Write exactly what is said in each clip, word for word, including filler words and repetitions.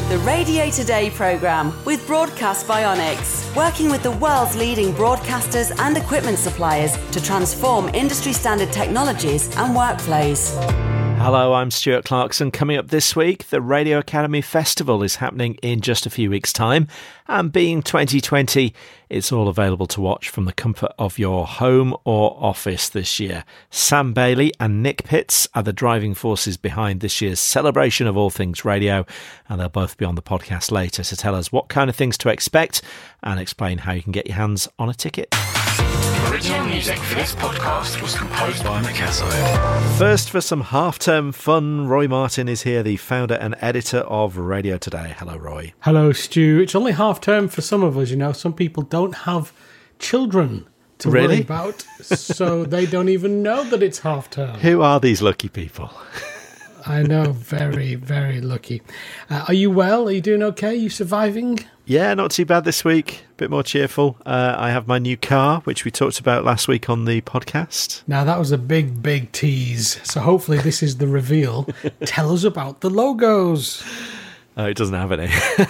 The Radio Today programme with Broadcast Bionics, working with the world's leading broadcasters and equipment suppliers to transform industry standard technologies and workflows. Hello, I'm Stuart Clarkson. Coming up this week, the Radio Academy Festival is happening in just a few weeks' time. And being twenty twenty, it's all available to watch from the comfort of your home or office this year. Sam Bailey and Nick Pitts are the driving forces behind this year's celebration of all things radio. And they'll both be on the podcast later to tell us what kind of things to expect and explain how you can get your hands on a ticket. Original music for this podcast was composed by Mikazo. First, for some half-term fun, Roy Martin is here, the founder and editor of Radio Today. Hello, Roy. Hello, Stu. It's only half-term for some of us, you know. Some people don't have children to Really? worry about, so they don't even know that it's half-term. Who are these lucky people? I know, very, very lucky. Uh, are you well? Are you doing okay? Are you surviving? Yeah, not too bad this week. A bit more cheerful. Uh, I have my new car, which we talked about last week on the podcast. Now, that was a big, big tease. So hopefully this is the reveal. Tell us about the logos. Oh, it doesn't have any.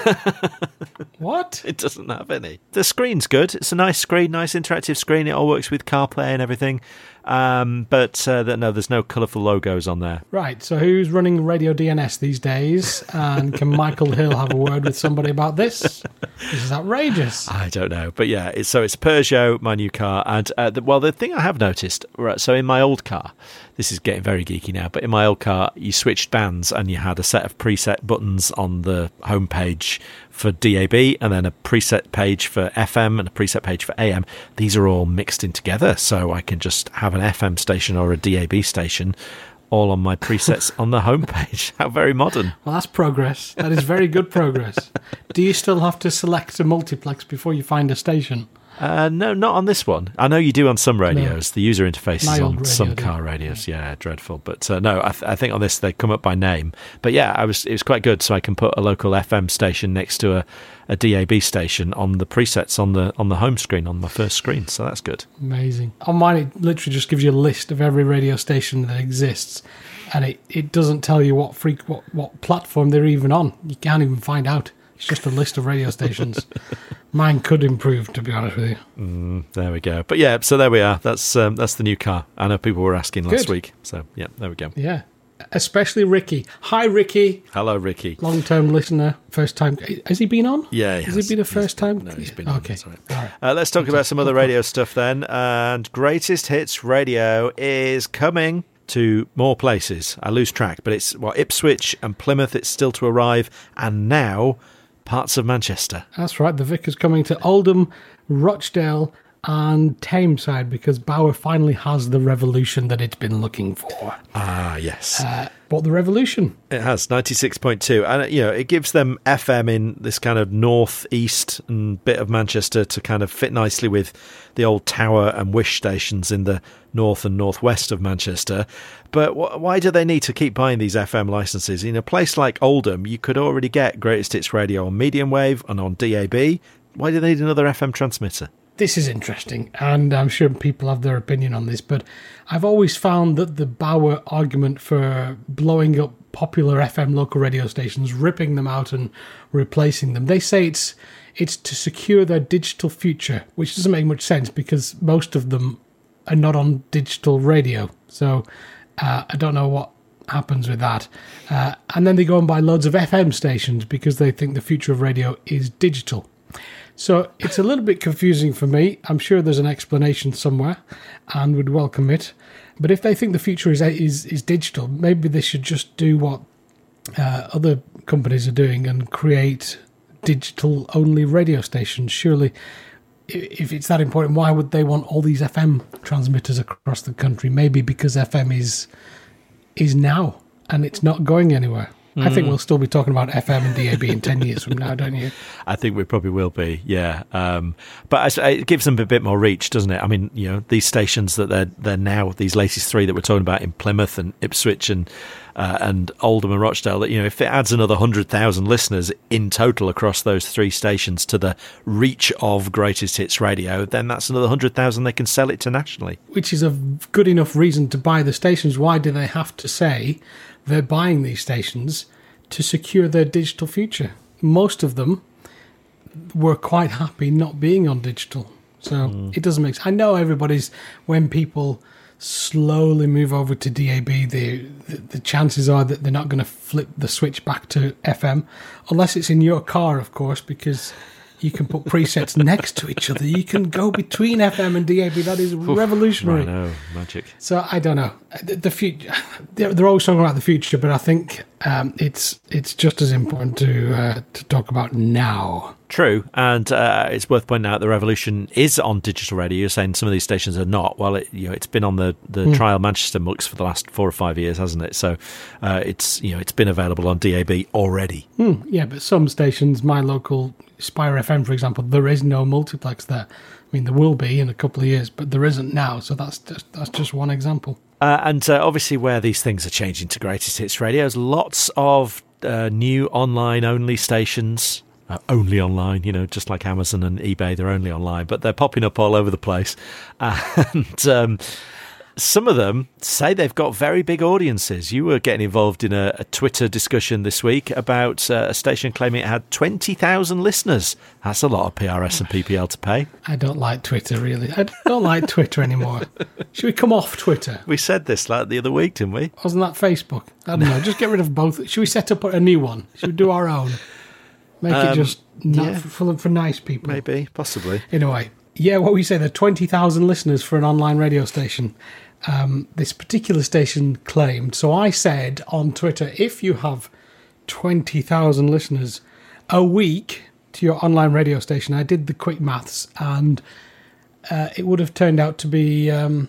What? It doesn't have any. The screen's good. It's a nice screen, nice interactive screen. It all works with CarPlay and everything. Um, but uh, no, there's no colourful logos on there. Right, so who's running Radio D N S these days? And can Michael Hill have a word with somebody about this? This is outrageous. I don't know. But yeah, it's, so it's Peugeot, my new car. And uh, the, well, the thing I have noticed, right, so in my old car, this is getting very geeky now, but in my old car, you switched bands and you had a set of preset buttons on the homepage for D A B and then a preset page for F M and a preset page for A M. These are all mixed in together, so I can just have an F M station or a D A B station all on my presets on the homepage. How very modern. Well, that's progress. That is very good progress. Do you still have to select a multiplex before you find a station? Uh, no, not on this one. I know you do on some radios. No. The user interface My is on radio, some car radios. Yeah, dreadful. But uh, no, I, th- I think on this they come up by name. But yeah, I was it was quite good. So I can put a local F M station next to a, a D A B station on the presets on the on the home screen on my first screen. So that's good. Amazing. On mine, it literally just gives you a list of every radio station that exists, and it, it doesn't tell you what freak what, what platform they're even on. You can't even find out. It's just a list of radio stations. Mine could improve, to be honest with you. Mm, there we go. But yeah, so there we are. That's um, that's the new car. I know people were asking last Good. week. So yeah, there we go. Yeah. Especially Ricky. Hi, Ricky. Hello, Ricky. Long-term listener. First time. Has he been on? Yeah, he has. has he been a first been, time? No, he's been yeah. on. Okay. Sorry. All right. Uh, let's talk about some other radio stuff then. And Greatest Hits Radio is coming to more places. I lose track, but it's well, Ipswich and Plymouth. It's still to arrive, and now parts of Manchester. That's right. The Vicar's coming to Oldham, Rochdale, and Tameside because Bauer finally has the revolution that it's been looking for. Ah, yes. Uh, what the revolution? It has ninety-six point two, and you know it gives them F M in this kind of north-east and bit of Manchester to kind of fit nicely with the old Tower and Wish stations in the north and northwest of Manchester. But wh- why do they need to keep buying these F M licenses? In a place like Oldham, you could already get Greatest Hits Radio on medium wave and on D A B. Why do they need another F M transmitter? This is interesting, and I'm sure people have their opinion on this, but I've always found that the Bauer argument for blowing up popular F M local radio stations, ripping them out and replacing them, they say it's it's to secure their digital future, which doesn't make much sense because most of them are not on digital radio. So uh, I don't know what happens with that. Uh, and then they go and buy loads of F M stations because they think the future of radio is digital. So it's a little bit confusing for me. I'm sure there's an explanation somewhere and would welcome it. But if they think the future is is, is digital, maybe they should just do what uh, other companies are doing and create digital-only radio stations. Surely, if it's that important, why would they want all these F M transmitters across the country? Maybe because F M is is now and it's not going anywhere. I think we'll still be talking about F M and D A B in ten years from now, don't you? I think we probably will be, yeah. Um, but it gives them a bit more reach, doesn't it? I mean, you know, these stations that they're they're now, these latest three that we're talking about in Plymouth and Ipswich and uh, and Oldham and Rochdale, that, you know, if it adds another one hundred thousand listeners in total across those three stations to the reach of Greatest Hits Radio, then that's another one hundred thousand they can sell it to nationally. Which is a good enough reason to buy the stations. Why do they have to say they're buying these stations to secure their digital future? most of them were quite happy not being on digital. So mm. it doesn't make sense. I know everybody's, when people slowly move over to D A B, the, the, the chances are that they're not going to flip the switch back to F M, unless it's in your car, of course, because you can put presets next to each other. You can go between F M and D A B. That is revolutionary. I know, magic. So I don't know. The, the future. They're, they're always talking about the future, but I think um, it's it's just as important to uh, to talk about now. True, and uh, it's worth pointing out the revolution is on digital radio. You're saying some of these stations are not. Well, it, you know, it's been on the, the mm. Trial Manchester M U X for the last four or five years, hasn't it? So uh, it's you know it's been available on D A B already. Mm, yeah, but some stations, my local Spire F M, for example, there is no multiplex there. I mean, there will be in a couple of years, but there isn't now. So that's just, that's just one example. Uh, and uh, obviously, where these things are changing to greatest hits radios, lots of uh, new online-only stations. Uh, only online, you know, just like Amazon and eBay, they're only online, but they're popping up all over the place. And um, some of them say they've got very big audiences. You were getting involved in a, a Twitter discussion this week about uh, a station claiming it had twenty thousand listeners. That's a lot of P R S and P P L to pay. I don't like Twitter, really. I don't like Twitter anymore. Should we come off Twitter? We said this like the other week, didn't we? Wasn't that Facebook? I don't know. Just get rid of both. Should we set up a new one? Should we do our own? Make um, it just not yeah, for, for nice people. Maybe, possibly. Anyway, yeah, what we say, there are twenty thousand listeners for an online radio station. Um, this particular station claimed. So I said on Twitter, if you have twenty thousand listeners a week to your online radio station, I did the quick maths, and uh, it would have turned out to be... Um,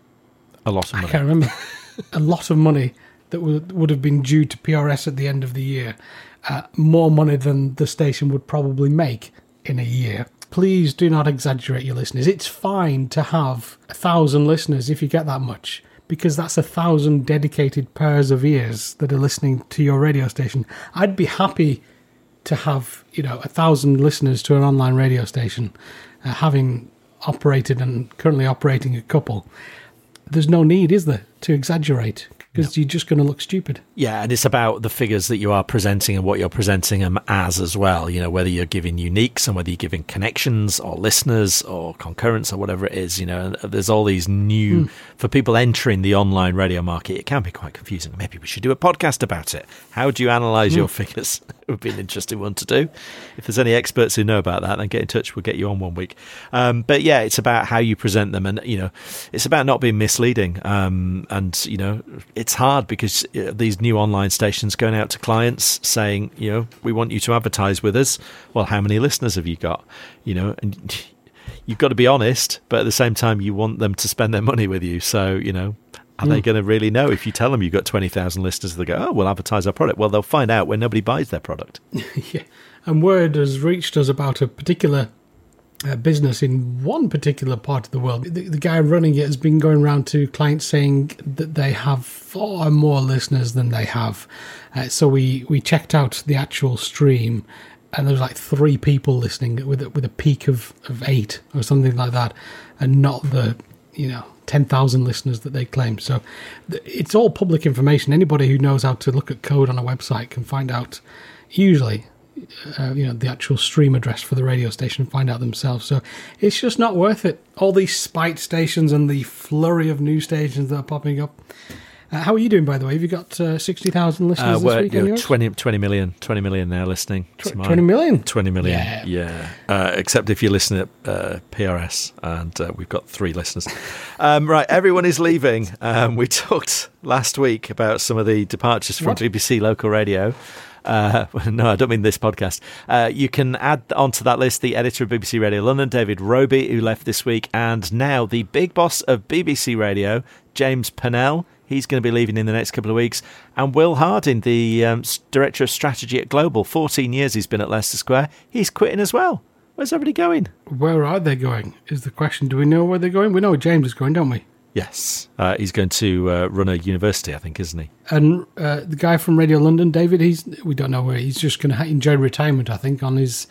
a lot of money. I can't remember. a lot of money that would, would have been due to P R S at the end of the year. Uh, more money than the station would probably make in a year. Please do not exaggerate your listeners. It's fine to have a thousand listeners if you get that much, because that's a thousand dedicated pairs of ears that are listening to your radio station. I'd be happy to have, you know, a thousand listeners to an online radio station, uh, having operated and currently operating a couple. There's no need, is there, to exaggerate? Because you're just going to look stupid. Yeah, and it's about the figures that you are presenting and what you're presenting them as as well. You know, whether you're giving uniques and whether you're giving connections or listeners or concurrence or whatever it is. You know, there's all these new... Mm. For people entering the online radio market, it can be quite confusing. Maybe we should do a podcast about it. How do you analyse mm. your figures? It would be an interesting one to do. If there's any experts who know about that, then get in touch. We'll get you on one week. Um, but yeah, it's about how you present them, and you know, it's about not being misleading. Um, and you know, it's hard because these new online stations going out to clients saying, you know, we want you to advertise with us. Well, how many listeners have you got? You know, and you've got to be honest, but at the same time, you want them to spend their money with you. So you know. Are mm. they going to really know if you tell them you've got twenty thousand listeners? They go, oh, we'll advertise our product. Well, they'll find out when nobody buys their product. Yeah, and word has reached us about a particular uh, business in one particular part of the world. The, the guy running it has been going around to clients saying that they have far more listeners than they have. Uh, so we, we checked out the actual stream, and there was like three people listening with, with a peak of, of eight or something like that, and not the, you know, ten thousand listeners that they claim. So it's all public information. Anybody who knows how to look at code on a website can find out, usually, uh, you know, the actual stream address for the radio station and find out themselves. So it's just not worth it. All these spite stations and the flurry of new stations that are popping up. Uh, how are you doing, by the way? Have you got uh, sixty thousand listeners uh, this week? You know, twenty, twenty million, twenty million now listening. Tw- twenty million? twenty million, yeah. yeah. Uh, except if you listen at uh, P R S, and uh, we've got three listeners. Um, right, everyone is leaving. Um, we talked last week about some of the departures from what? B B C Local Radio. Uh, no, I don't mean this podcast. Uh, you can add onto that list the editor of B B C Radio London, David Roby, who left this week, and now the big boss of B B C Radio, James Pennell. He's going to be leaving in the next couple of weeks. And Will Harding, the um, Director of Strategy at Global, fourteen years he's been at Leicester Square, he's quitting as well. Where's everybody going? Where are they going, is the question. Do we know where they're going? We know where James is going, don't we? Yes. Uh, he's going to uh, run a university, I think, isn't he? And uh, the guy from Radio London, David, he's we don't know where. He's just going to enjoy retirement, I think, on his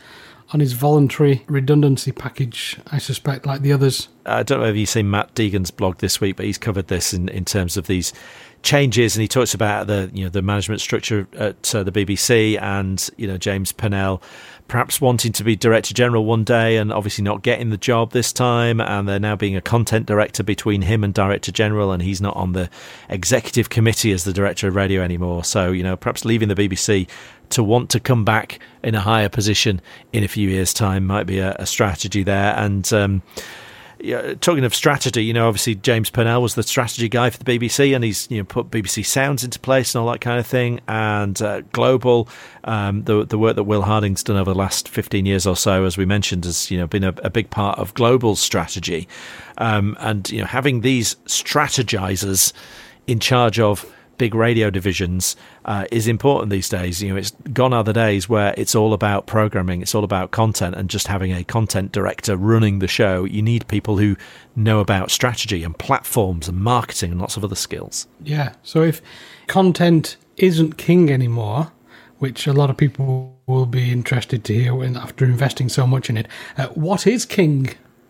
on his voluntary redundancy package, I suspect, like the others. I don't know if you've seen Matt Deegan's blog this week, but he's covered this in, in terms of these changes, and he talks about the you know the management structure at uh, the B B C, and you know James Pennell perhaps wanting to be Director General one day and obviously not getting the job this time, and there now being a content director between him and Director General, and he's not on the executive committee as the Director of Radio anymore. So you know perhaps leaving the B B C to want to come back in a higher position in a few years' time might be a, a strategy there. And um, yeah, talking of strategy, you know, obviously James Pennell was the strategy guy for the B B C, and he's you know put B B C Sounds into place and all that kind of thing. And uh, Global, um, the the work that Will Harding's done over the last fifteen years or so, as we mentioned, has you know been a, a big part of Global's strategy. Um, and you know, having these strategizers in charge of big radio divisions uh, is important these days. You know, it's gone are the days where it's all about programming, it's all about content, and just having a content director running the show. You need people who know about strategy and platforms and marketing and lots of other skills. Yeah. So if content isn't king anymore, which a lot of people will be interested to hear when, after investing so much in it, uh, what is king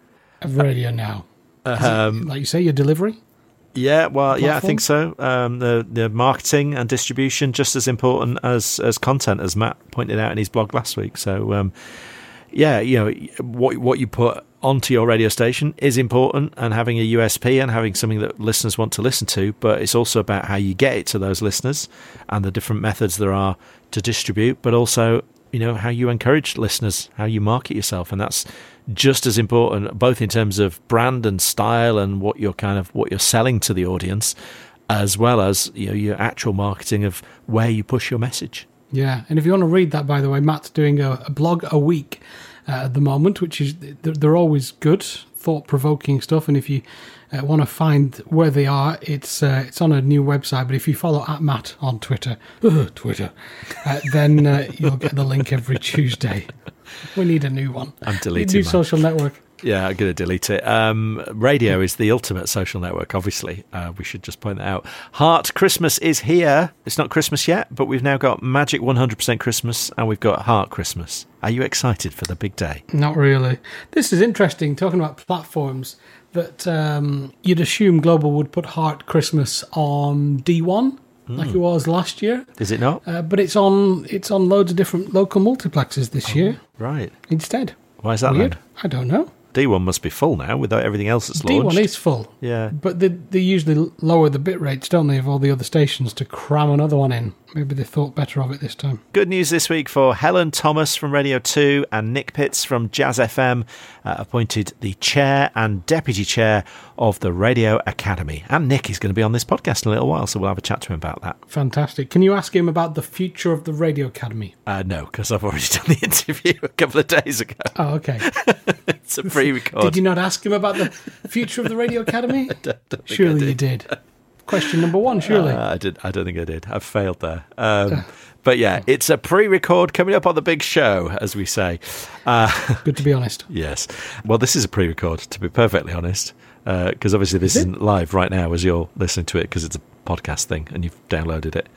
of radio now? Um, it, like you say, your delivery? Yeah, well, platform? yeah, I think so. Um, the the marketing and distribution just as important as as content, as Matt pointed out in his blog last week. So, um, yeah, you know, what what you put onto your radio station is important, and having a U S P and having something that listeners want to listen to. But it's also about how you get it to those listeners and the different methods there are to distribute. But also, you know, how you encourage listeners, how you market yourself, and that's just as important, both in terms of brand and style and what you're kind of what you're selling to the audience, as well as you know your actual marketing of where you push your message. Yeah, and if you want to read that, by the way, Matt's doing a, a blog a week uh, at the moment, which is they're, they're always good, thought-provoking stuff. And if you uh, want to find where they are, it's uh, it's on a new website. But if you follow at Matt on Twitter, ugh, Twitter, uh, then uh, you'll get the link every Tuesday. We need a new one. I'm deleting a new mine. social network. Yeah, I'm going to delete it. Um, radio is the ultimate social network, obviously. Uh, we should just point that out. Heart Christmas is here. It's not Christmas yet, but we've now got Magic one hundred percent Christmas, and we've got Heart Christmas. Are you excited for the big day? Not really. This is interesting, talking about platforms, that um, you'd assume Global would put Heart Christmas on D one. Mm. Like it was last year. Is it not? Uh, but it's on it's on loads of different local multiplexes this oh, year. Right. Instead. Why is that Weird. then? I don't know. D one must be full now without everything else that's launched. D one is full. Yeah. But they, they usually lower the bit rates, don't they, of all the other stations to cram another one in. Maybe they thought better of it this time. Good news this week for Helen Thomas from Radio two and Nick Pitts from Jazz F M, uh, appointed the chair and deputy chair of the Radio Academy. And Nick is going to be on this podcast in a little while, so we'll have a chat to him about that. Fantastic. Can you ask him about the future of the Radio Academy? Uh, no, because I've already done the interview a couple of days ago. Oh, okay. It's a pre-record. Did you not ask him about the future of the Radio Academy? I don't, don't think Surely I did. you did. Question number one, surely. Uh, I did. I don't think I did. I've failed there. Um, but yeah, it's a pre-record coming up on the big show, as we say. Uh, Good to be honest. Yes. Well, this is a pre-record, to be perfectly honest, because uh, obviously this is isn't live right now as you're listening to it, because it's a podcast thing and you've downloaded it.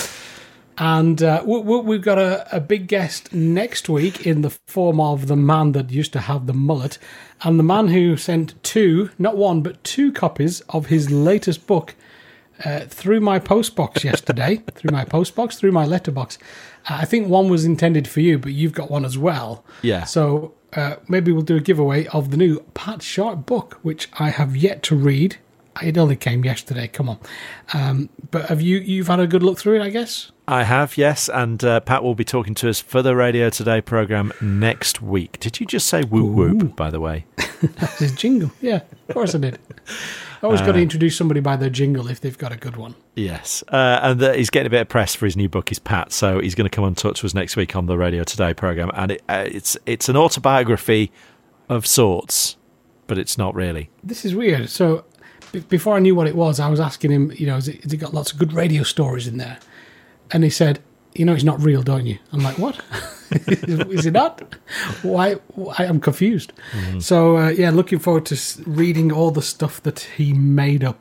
And uh, we, we, we've got a, a big guest next week in the form of the man that used to have the mullet, and the man who sent two, not one, but two copies of his latest book uh, through my postbox yesterday, through my postbox, through my letterbox. Uh, I think one was intended for you, but you've got one as well. Yeah. So uh, maybe we'll do a giveaway of the new Pat Sharp book, which I have yet to read. It only came yesterday, come on. Um, but have you, you've had a good look through it, I guess? I have, yes, and uh, Pat will be talking to us for the Radio Today programme next week. Did you just say whoop whoop, by the way? That's his jingle, yeah, of course I did. I always uh, got to introduce somebody by their jingle if they've got a good one. Yes, uh, and uh, he's getting a bit of press for his new book, is Pat, so he's going to come and talk to us next week on the Radio Today programme, and it, uh, it's it's an autobiography of sorts, but it's not really. This is weird. So b- before I knew what it was, I was asking him, you know, has it, has it got lots of good radio stories in there? And he said, you know, it's not real, don't you? I'm like, what? Is it not? Why? Why? I'm confused. Mm-hmm. So, uh, yeah, looking forward to reading all the stuff that he made up.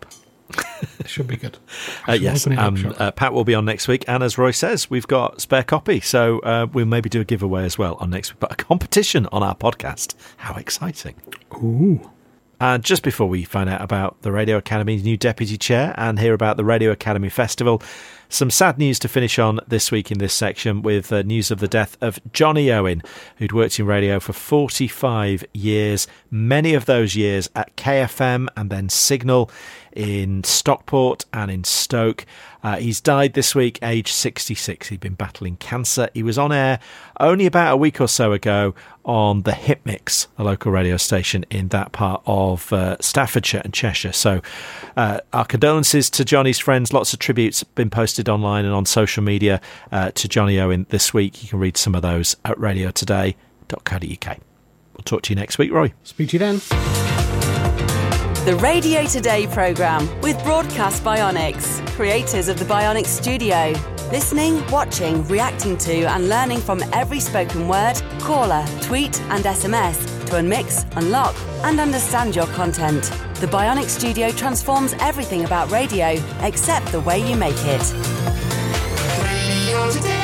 It should be good. Uh, yes, um, uh, Pat will be on next week. And as Roy says, we've got spare copy. So uh, we'll maybe do a giveaway as well on next week. But a competition on our podcast. How exciting. Ooh. And just before we find out about the Radio Academy's new deputy chair and hear about the Radio Academy Festival, some sad news to finish on this week in this section with uh, news of the death of Johnny Owen, who'd worked in radio for forty-five years, many of those years at K F M and then Signal in Stockport and in Stoke. Uh, he's died this week, aged sixty-six. He'd been battling cancer. He was on air only about a week or so ago on the Hit Mix, a local radio station in that part of uh, Staffordshire and Cheshire. So uh, our condolences to Johnny's friends. Lots of tributes been posted online and on social media uh, to Johnny Owen this week. You can read some of those at radio today dot co dot uk. We'll talk to you next week, Roy. Speak to you then. The Radio Today programme with Broadcast Bionics, creators of the Bionics Studio. Listening, watching, reacting to and learning from every spoken word, caller, tweet and S M S to unmix, unlock and understand your content. The Bionics Studio transforms everything about radio except the way you make it. Radio Today.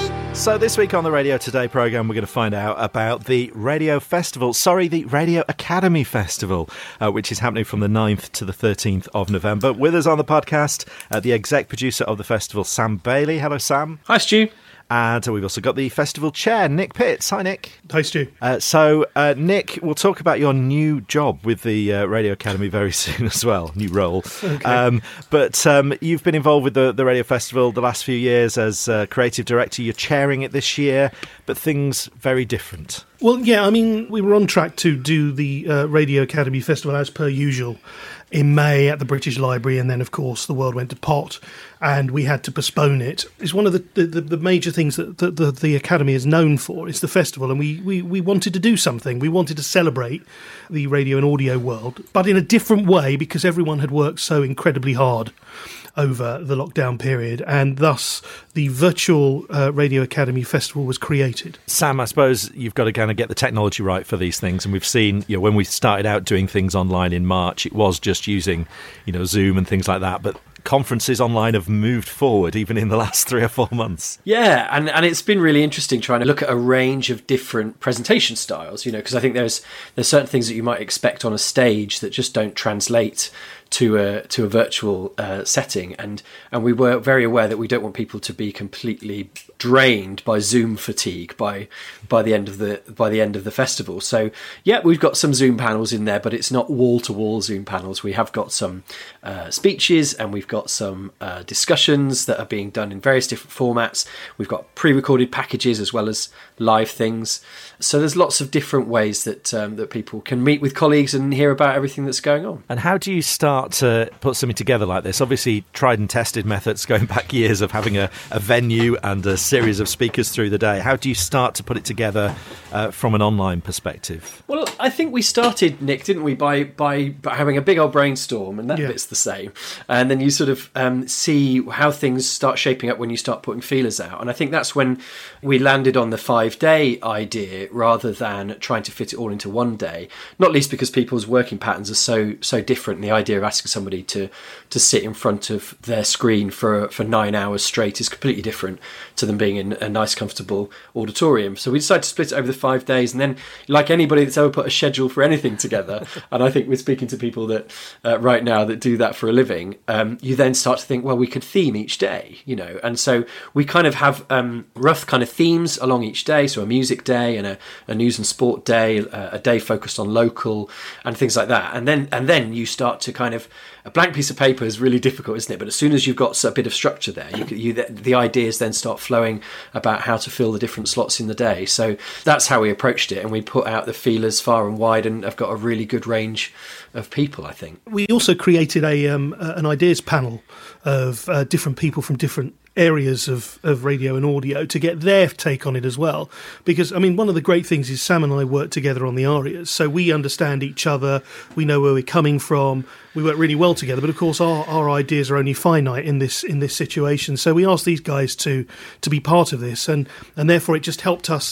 So this week on the Radio Today programme, we're going to find out about the Radio Festival, sorry, the Radio Academy Festival, uh, which is happening from the ninth to the thirteenth of November. With us on the podcast, uh, the exec producer of the festival, Sam Bailey. Hello, Sam. Hi, Stu. And we've also got the festival chair, Nick Pitts. Hi, Nick. Hi, Stu. Uh, so, uh, Nick, we'll talk about your new job with the uh, Radio Academy very soon as well, new role. Okay. Um, but um, you've been involved with the, the Radio Festival the last few years as uh, creative director. You're chairing it this year, but things very different. Well, yeah, I mean, we were on track to do the uh, Radio Academy Festival as per usual in May at the British Library, and then, of course, the world went to pot, and we had to postpone it. It's one of the, the, the major things that the, the, the Academy is known for, is the festival, and we, we, we wanted to do something. We wanted to celebrate the radio and audio world, but in a different way, because everyone had worked so incredibly hard over the lockdown period, and thus the virtual uh, Radio Academy Festival was created. Sam, I suppose you've got to kind of get the technology right for these things, and we've seen, you know, when we started out doing things online in March, it was just using, you know, Zoom and things like that, but conferences online have moved forward even in the last three or four months. Yeah, and, and it's been really interesting trying to look at a range of different presentation styles, you know, because I think there's there's certain things that you might expect on a stage that just don't translate to a to a virtual uh, setting, and and we were very aware that we don't want people to be completely drained by Zoom fatigue by by the end of the by the end of the festival. So yeah, we've got some Zoom panels in there, but it's not wall to wall Zoom panels. We have got some uh, speeches, and we've got some uh, discussions that are being done in various different formats. We've got pre-recorded packages as well as live things. So there's lots of different ways that um, that people can meet with colleagues and hear about everything that's going on. And how do you start to put something together like this? Obviously, tried and tested methods going back years of having a, a venue and a series of speakers through the day. How do you start to put it together uh, from an online perspective? Well, I think we started, Nick, didn't we, by by, by having a big old brainstorm, and that Yeah. bit's the same. And then you sort of um, see how things start shaping up when you start putting feelers out. And I think that's when we landed on the five-day idea rather than trying to fit it all into one day, not least because people's working patterns are so so different. And the idea of asking somebody to to sit in front of their screen for for nine hours straight is completely different to them being in a nice, comfortable auditorium. So we decided to split it over the five days. And then, like anybody that's ever put a schedule for anything together, and I think we're speaking to people that uh, right now that do that for a living, um, you then start to think, well, we could theme each day, you know. And so we kind of have um, rough kind of themes along each day. So a music day and a, a news and sport day, a, a day focused on local and things like that. And then and then you start to kind of, a blank piece of paper is really difficult, isn't it? But as soon as you've got a bit of structure there, you, you the, the ideas then start flowing about how to fill the different slots in the day. So that's how we approached it, and we put out the feelers far and wide, and have got a really good range of people, I think. We also created a um, uh, an ideas panel of uh, different people from different areas of, of radio and audio to get their take on it as well. Because, I mean, one of the great things is Sam and I work together on the arias, so we understand each other, we know where we're coming from, we work really well together, but of course our, our ideas are only finite in this in this situation. So we asked these guys to to be part of this, and, and therefore it just helped us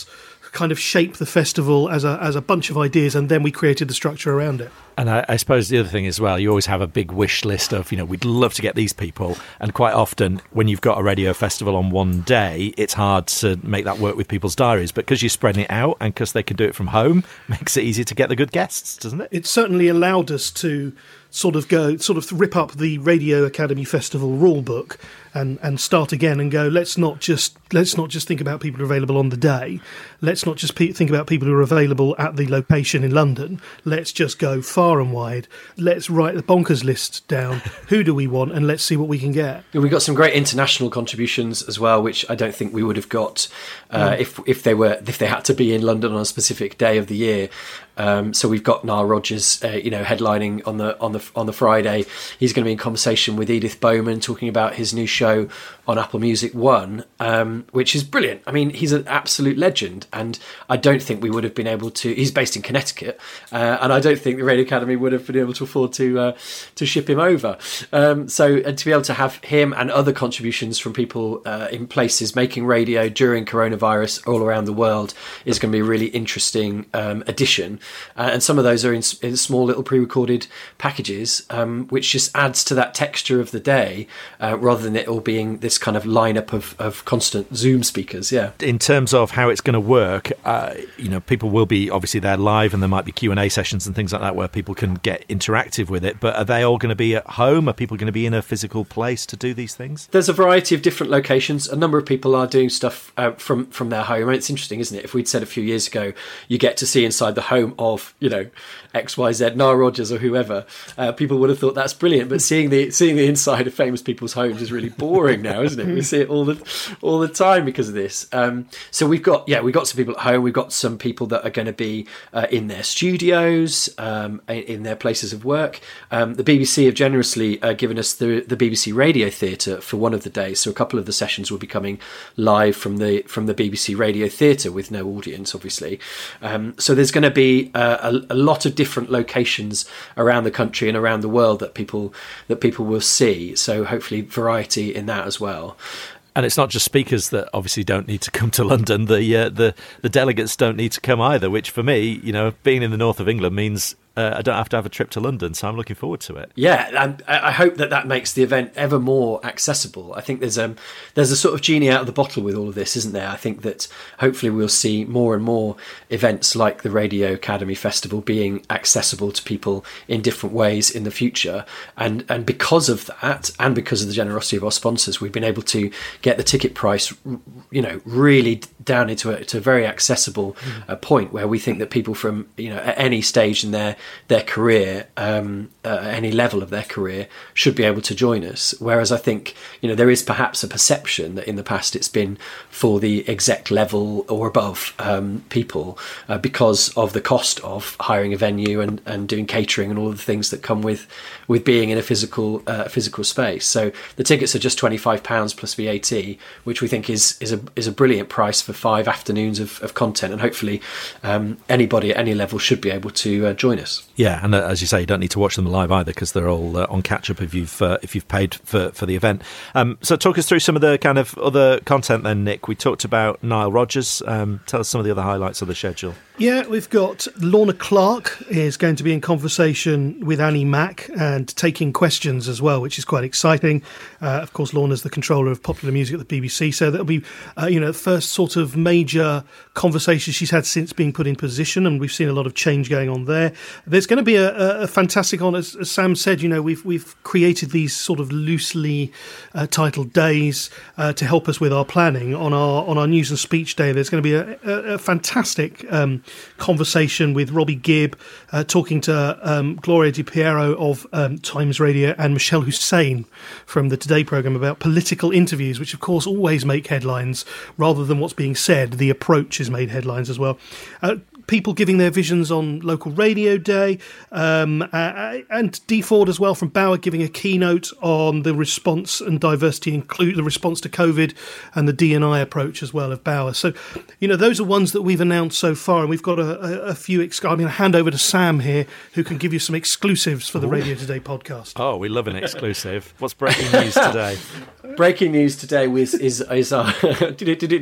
kind of shape the festival as a as a bunch of ideas, and then we created the structure around it. And I, I suppose the other thing as well, you always have a big wish list of, you know, we'd love to get these people. And quite often, when you've got a radio festival on one day, it's hard to make that work with people's diaries. But because you're spreading it out and because they can do it from home, makes it easy to get the good guests, doesn't it? It certainly allowed us to sort of go, sort of rip up the Radio Academy Festival rule book and, and start again and go, let's not just let's not just think about people who are available on the day. Let's not just pe- think about people who are available at the location in London. Let's just go far and wide. Let's write the bonkers list down. Who do we want? And let's see what we can get. We got some great international contributions as well, which I don't think we would have got uh, mm. if if they were if they had to be in London on a specific day of the year. Um, so we've got Nile Rodgers, uh, you know, headlining on the on the on the Friday. He's going to be in conversation with Edith Bowman, talking about his new show on Apple Music One, um, which is brilliant. I mean, he's an absolute legend, and I don't think we would have been able to. He's based in Connecticut, uh, and I don't think the Radio Academy would have been able to afford to uh, to ship him over. Um, so, and to be able to have him and other contributions from people uh, in places making radio during coronavirus all around the world is going to be a really interesting um, addition. Uh, and some of those are in, in small little pre-recorded packages, um, which just adds to that texture of the day, uh, rather than it all being this kind of lineup of, of constant Zoom speakers. Yeah. In terms of how it's going to work, uh, you know, people will be obviously there live, and there might be Q and A sessions and things like that where people can get interactive with it. But are they all going to be at home? Are people going to be in a physical place to do these things? There's a variety of different locations. A number of people are doing stuff uh, from from their home. And it's interesting, isn't it? If we'd said a few years ago, you get to see inside the home of, you know, X Y Z, Nile Rodgers or whoever, uh, people would have thought that's brilliant. But seeing the seeing the inside of famous people's homes is really boring now, isn't it? We see it all the all the time because of this. Um, so we've got yeah, we've got some people at home. We've got some people that are going to be uh, in their studios, um, in their places of work. Um, the B B C have generously uh, given us the the B B C Radio Theatre for one of the days. So a couple of the sessions will be coming live from the from the B B C Radio Theatre with no audience, obviously. Um, so there's going to be uh, a, a lot of different locations around the country and around the world that people that people will see. So hopefully variety in that as well. And it's not just speakers that obviously don't need to come to London. The uh, the the delegates don't need to come either, which for me, you know, being in the north of England means uh, I don't have to have a trip to London, so I'm looking forward to it. Yeah, and I hope that that makes the event ever more accessible. I think there's um there's a sort of genie out of the bottle with all of this, isn't there? I think that hopefully we'll see more and more events like the Radio Academy Festival being accessible to people in different ways in the future. And and because of that, and because of the generosity of our sponsors, we've been able to get the ticket price, you know, really down into a, to a very accessible uh, point where we think that people from, you know, at any stage in their their career, um, uh, any level of their career, should be able to join us. Whereas I think, you know, there is perhaps a perception that in the past it's been for the exec level or above um, people uh, because of the cost of hiring a venue and, and doing catering and all of the things that come with with being in a physical uh, physical space. So the tickets are just twenty-five pounds plus V A T, which we think is is a is a brilliant price for five afternoons of, of content, and hopefully um, anybody at any level should be able to uh, join us. Yeah, and uh, as you say, you don't need to watch them live either because they're all uh, on catch up if you've uh, if you've paid for, for the event. Um, so talk us through some of the kind of other content then, Nick. We talked about Nile Rodgers. Um, tell us some of the other highlights of the schedule. Yeah, we've got Lorna Clark is going to be in conversation with Annie Mac and taking questions as well, which is quite exciting. Uh, of course, Lorna's the controller of popular music at the B B C, so that'll be, uh, you know, the first sort of major conversation she's had since being put in position, and we've seen a lot of change going on there. There's going to be a, a fantastic on, as, as Sam said, you know, we've we've created these sort of loosely uh, titled days uh, to help us with our planning. On our on our news and speech day, there's going to be a, a, a fantastic um, conversation with Robbie Gibb uh, talking to um, Gloria Di Piero of um, Times Radio and Michelle Hussein from the Today programme about political interviews, which of course always make headlines rather than what's being said. The approach has made headlines as well. Uh, people giving their visions on local radio day, um, uh, and Dee Ford as well from Bauer giving a keynote on the response and diversity, include the response to COVID and the D and I approach as well of Bauer. So, you know, those are ones that we've announced so far, and we've got a, a, a few. Ex- I'm going to hand over to Sam here, who can give you some exclusives for the Ooh. Radio Today podcast. Oh, we love an exclusive. What's breaking news today? Breaking news today is is, is our we're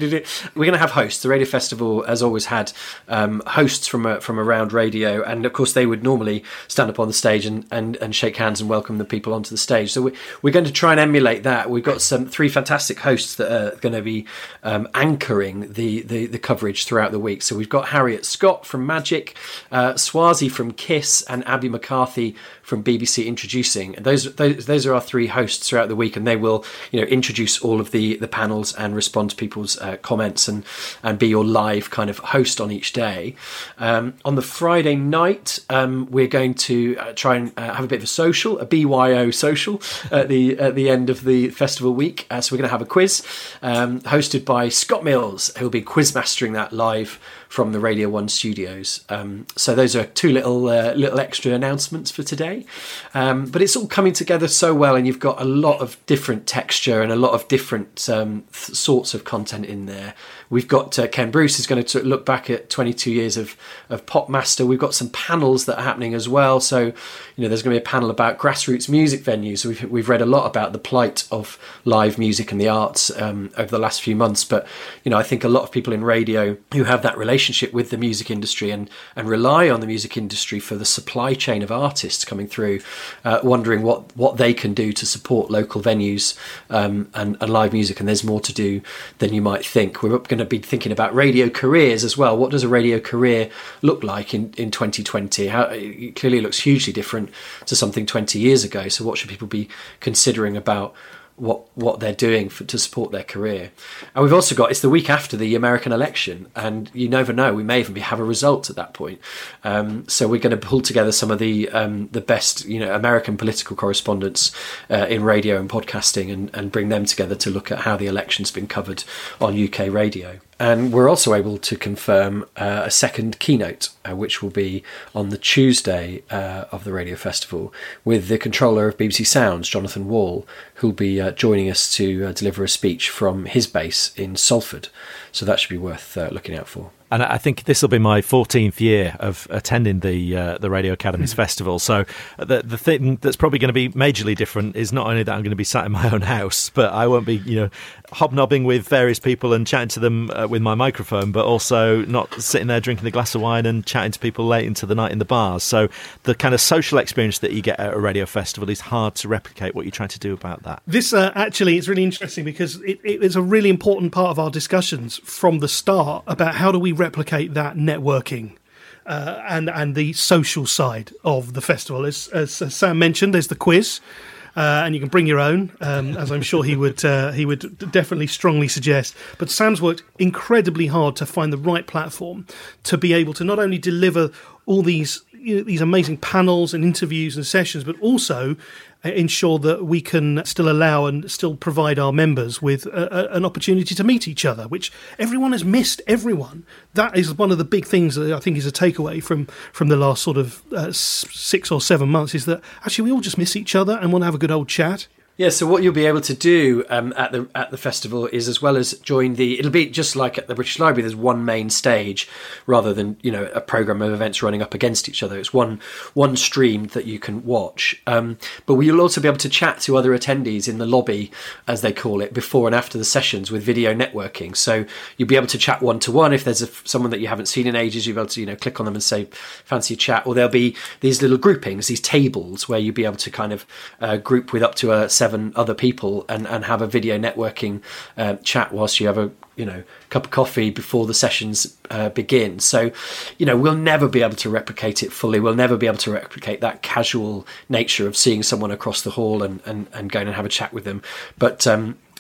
going to have hosts. The Radio Festival has always had um, hosts from uh, from around radio, and of course they would normally stand up on the stage and, and, and shake hands and welcome the people onto the stage. So we, we're going to try and emulate that. We've got some three fantastic hosts that are going to be um, anchoring the, the the coverage throughout the week. So we've got Harriet Scott from Magic, uh, Swazi from KISS, and Abby McCarthy from B B C Introducing. And those, those those are our three hosts throughout the week, and they will, you know, introduce all of the the panels and respond to people's uh, comments and and be your live kind of host on each day. Um, on the Friday night, um, we're going to uh, try and uh, have a bit of a social, a B Y O social at the at the end of the festival week. Uh, so we're going to have a quiz um, hosted by Scott Mills, who'll be quiz mastering that live from the Radio One studios. Um, so those are two little uh, little extra announcements for today. Um, but it's all coming together so well, and you've got a lot of different texture and a lot of different um, th- sorts of content in there. We've got uh, Ken Bruce is going to look back at twenty-two years of, of Popmaster. We've got some panels that are happening as well. So, you know, there's going to be a panel about grassroots music venues. So we've, we've read a lot about the plight of live music and the arts um, over the last few months. But, you know, I think a lot of people in radio who have that relationship with the music industry and, and rely on the music industry for the supply chain of artists coming through, uh, wondering what, what they can do to support local venues um, and, and live music. And there's more to do than you might think. We're going to be thinking about radio careers as well. What does a radio career look like in, in twenty twenty? How, it clearly looks hugely different to something twenty years ago. So what should people be considering about what what they're doing for, to support their career? And we've also got, it's the week after the American election, and you never know, we may even be, have a result at that point. Um, so we're going to pull together some of the um, the best, you know, American political correspondents uh, in radio and podcasting, and, and bring them together to look at how the election's been covered on U K radio. And we're also able to confirm uh, a second keynote, uh, which will be on the Tuesday uh, of the Radio Festival, with the controller of B B C Sounds, Jonathan Wall, who'll be uh, joining us to uh, deliver a speech from his base in Salford. So that should be worth uh, looking out for. And I think this will be my fourteenth year of attending the uh, the Radio Academies mm. Festival. So the the thing that's probably going to be majorly different is not only that I'm going to be sat in my own house, but I won't be, you know, hobnobbing with various people and chatting to them uh, with my microphone, but also not sitting there drinking a glass of wine and chatting to people late into the night in the bars. So the kind of social experience that you get at a radio festival is hard to replicate. What you're trying to do about that? This uh, actually is really interesting, because it, it is a really important part of our discussions from the start about how do we replicate that networking uh, and and the social side of the festival. As, as Sam mentioned, there's the quiz, uh, and you can bring your own, um, as I'm sure he would uh, he would definitely strongly suggest. But Sam's worked incredibly hard to find the right platform to be able to not only deliver all these you know, these amazing panels and interviews and sessions, but also ensure that we can still allow and still provide our members with a, a, an opportunity to meet each other, which everyone has missed. Everyone. That is one of the big things that I think is a takeaway from, from the last sort of uh, six or seven months, is that actually we all just miss each other and want to have a good old chat. Yeah, so what you'll be able to do um, at the at the festival is, as well as join the, it'll be just like at the British Library, there's one main stage rather than, you know, a programme of events running up against each other. It's one one stream that you can watch. Um, but you'll also be able to chat to other attendees in the lobby, as they call it, before and after the sessions with video networking. So you'll be able to chat one-to-one. If there's a, someone that you haven't seen in ages, you'll be able to, you know, click on them and say, fancy a chat. Or there'll be these little groupings, these tables, where you'll be able to kind of uh, group with up to a seven other people and, and have a video networking uh, chat whilst you have a you know cup of coffee before the sessions uh, begin. So, you know, we'll never be able to replicate it fully. We'll never be able to replicate that casual nature of seeing someone across the hall and, and, and going and have a chat with them. But um,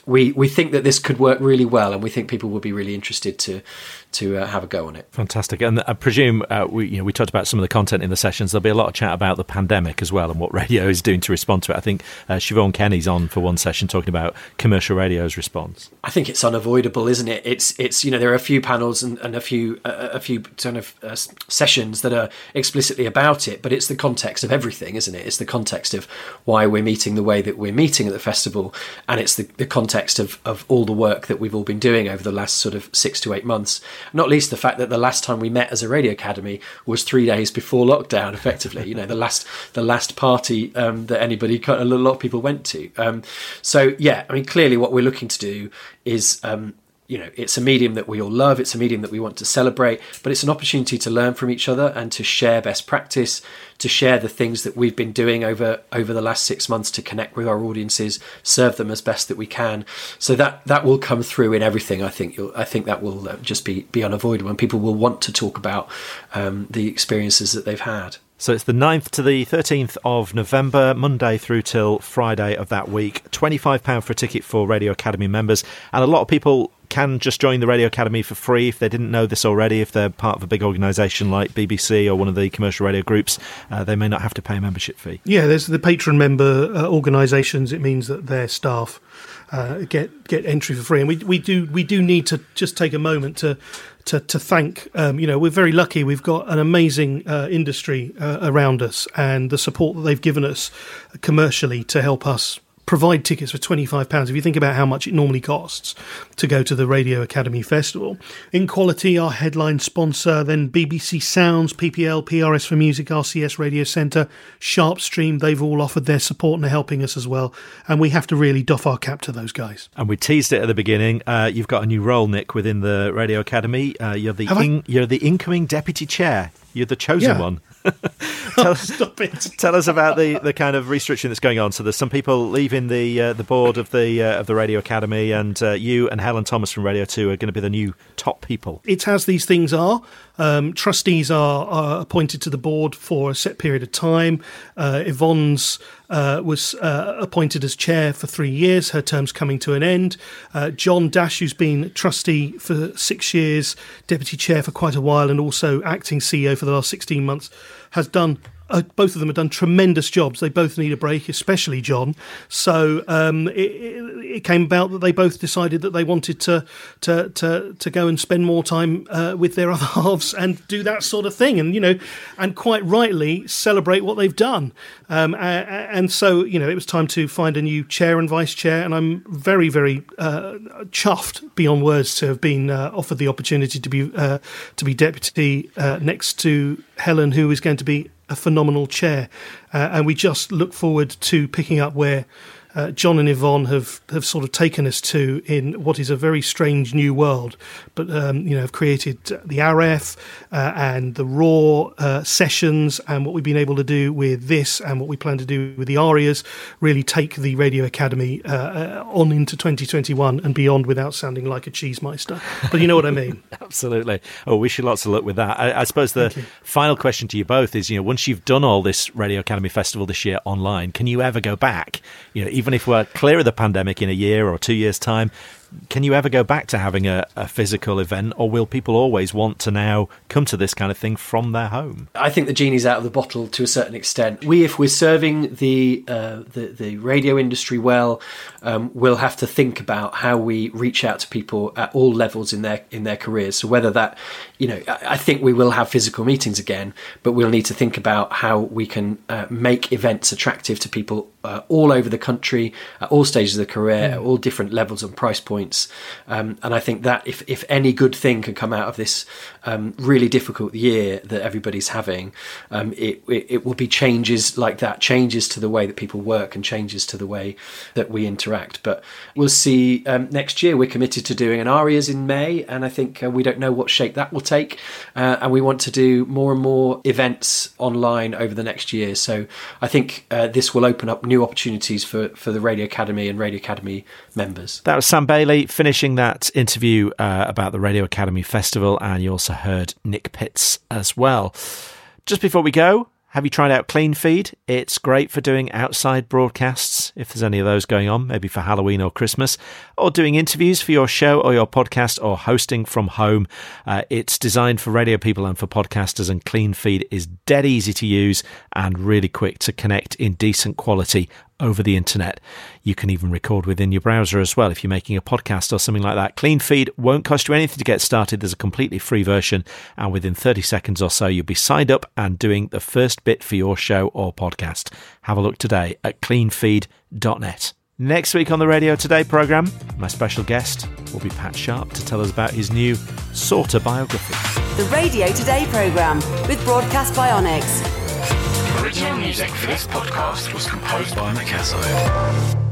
we we think that this could work really well, and we think people will be really interested to to uh, have a go on it. Fantastic. And I presume uh, we you know we talked about some of the content in the sessions. There'll be a lot of chat about the pandemic as well and what radio is doing to respond to it. I think uh, Siobhan Kenny's on for one session talking about commercial radio's response. I think it's unavoidable, isn't it? It's it's you know there are a few panels and, and a few uh, a few kind of uh, sessions that are explicitly about it, but it's the context of everything, isn't it? It's the context of why we're meeting the way that we're meeting at the festival, and it's the, the context of of all the work that we've all been doing over the last sort of six to eight months. Not least the fact that the last time we met as a Radio Academy was three days before lockdown, effectively. You know, the last the last party um, that anybody, a lot of people went to. Um, so, yeah, I mean, clearly what we're looking to do is... Um, You know, it's a medium that we all love. It's a medium that we want to celebrate, but it's an opportunity to learn from each other and to share best practice, to share the things that we've been doing over over the last six months to connect with our audiences, serve them as best that we can. So that that will come through in everything. I think you'll, I think that will just be be unavoidable, and people will want to talk about um, the experiences that they've had. So it's the ninth to the thirteenth of November, Monday through till Friday of that week. twenty-five pounds for a ticket for Radio Academy members. And a lot of people can just join the Radio Academy for free if they didn't know this already. If they're part of a big organisation like B B C or one of the commercial radio groups, uh, they may not have to pay a membership fee. Yeah, there's the patron member uh, organisations. It means that their staff uh, get get entry for free. And we, we do we do need to just take a moment to... To, to thank, um, you know, we're very lucky. We've got an amazing uh, industry uh, around us, and the support that they've given us commercially to help us provide tickets for twenty-five pounds. If you think about how much it normally costs to go to the Radio Academy Festival. In Quality, our headline sponsor, then B B C Sounds, P P L, P R S for Music, R C S Radio Centre, Sharpstream, they've all offered their support and are helping us as well. And we have to really doff our cap to those guys. And we teased it at the beginning. Uh, you've got a new role, Nick, within the Radio Academy. Uh, you're the in, you're the incoming deputy chair. You're the chosen Yeah. one. tell, Oh, stop it. tell us about the, the kind of restructuring that's going on. So there's some people leaving the uh, the board of the uh, of the Radio Academy, and uh, you and Helen Thomas from Radio two are going to be the new top people. It's as these things are. Um, trustees are, are appointed to the board for a set period of time. Uh, Yvonne's uh, was uh, appointed as chair for three years. Her term's coming to an end. Uh, John Dash, who's been trustee for six years, deputy chair for quite a while, and also acting C E O for the last sixteen months, has done... Uh, both of them have done tremendous jobs. They both need a break, especially John. So um, it, it, it came about that they both decided that they wanted to to to, to go and spend more time uh, with their other halves and do that sort of thing, and you know, and quite rightly celebrate what they've done. Um, and, and so you know, it was time to find a new chair and vice chair, and I'm very very uh, chuffed beyond words to have been uh, offered the opportunity to be uh, to be deputy uh, next to Helen, who is going to be a phenomenal chair, uh, and we just look forward to picking up where uh, John and Yvonne have, have sort of taken us to in what is a very strange new world, but um, you know, have created the R F uh, and the Raw uh, sessions, and what we've been able to do with this and what we plan to do with the Arias, really take the Radio Academy uh, uh, on into twenty twenty-one and beyond without sounding like a cheesemeister. But you know what I mean. Absolutely. Oh, wish you lots of luck with that. I, I suppose the final question to you both is, you know, once you've done all this Radio Academy Festival this year online, can you ever go back? You know, even if we're clear of the pandemic in a year or two years' time, can you ever go back to having a, a physical event, or will people always want to now come to this kind of thing from their home? I think the genie's out of the bottle to a certain extent. We, if we're serving the uh, the, the radio industry well, um, we'll have to think about how we reach out to people at all levels in their in their careers. So whether that, you know, I, I think we will have physical meetings again, but we'll need to think about how we can uh, make events attractive to people uh, all over the country, at all stages of their career, mm. at all different levels and price points. Um, and I think that if, if any good thing can come out of this um, really difficult year that everybody's having, um, it, it, it will be changes like that, changes to the way that people work and changes to the way that we interact. But we'll see um, next year. We're committed to doing an Arias in May, and I think uh, we don't know what shape that will take. Uh, and we want to do more and more events online over the next year. So I think uh, this will open up new opportunities for, for the Radio Academy and Radio Academy members. That was Sam Bailey finishing that interview uh, about the Radio Academy Festival, and you also heard Nick Pitts as well. Just before we go, Have you tried out CleanFeed? It's great for doing outside broadcasts, if there's any of those going on, maybe for Halloween or Christmas, or doing interviews for your show or your podcast, or hosting from home. Uh, it's designed for radio people and for podcasters, and CleanFeed is dead easy to use and really quick to connect in decent quality over the internet. You can even record within your browser as well if you're making a podcast or something like that. CleanFeed won't cost you anything to get started. There's a completely free version, and within thirty seconds or so you'll be signed up and doing the first bit for your show or podcast. Have a look today at clean feed dot net. Next week on the Radio Today programme, my special guest will be Pat Sharp to tell us about his new Sorter biography. The Radio Today programme with Broadcast Bionics. Original music for this podcast was composed by Micasso.